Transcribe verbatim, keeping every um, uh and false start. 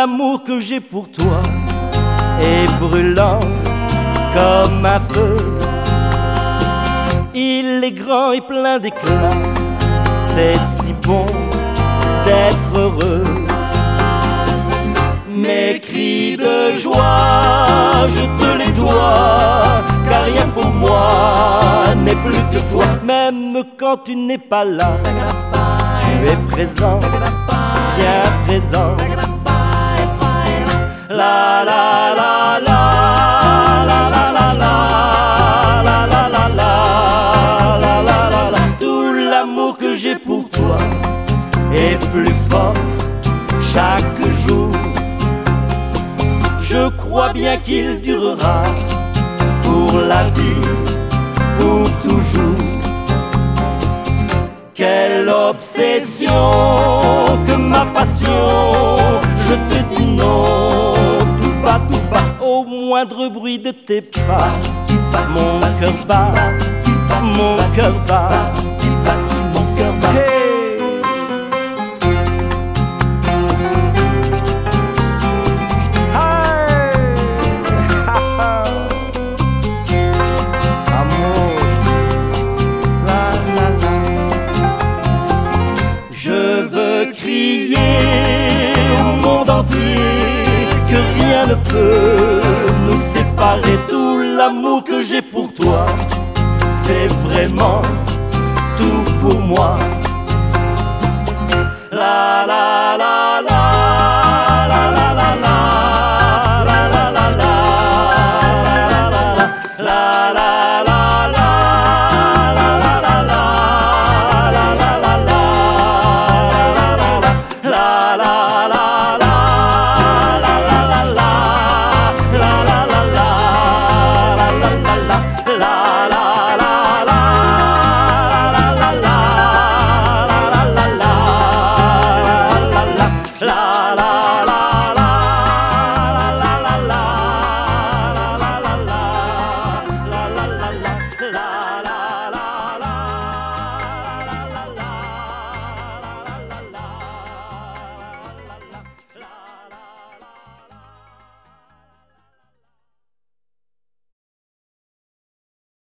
l'amour que j'ai pour toi est brûlant comme un feu. Il est grand et plein d'éclat, c'est si bon d'être heureux. Mes cris de joie, je te les dois, car rien pour moi n'est plus que toi. Même quand tu n'es pas là, tu es présent, bien présent. La la la la la la la la la la la la la la. Tout l'amour que j'ai pour toi est plus fort chaque jour. Je crois bien qu'il durera pour la vie, pour toujours. Quelle obsession que ma passion, je te dis non, tout bas, tout bas. Au moindre bruit de tes pas, mon cœur bat, mon cœur bat, mon cœur bat. Hey! Que rien ne peut nous séparer. Tout l'amour que j'ai pour toi, c'est vraiment tout pour moi. La la la.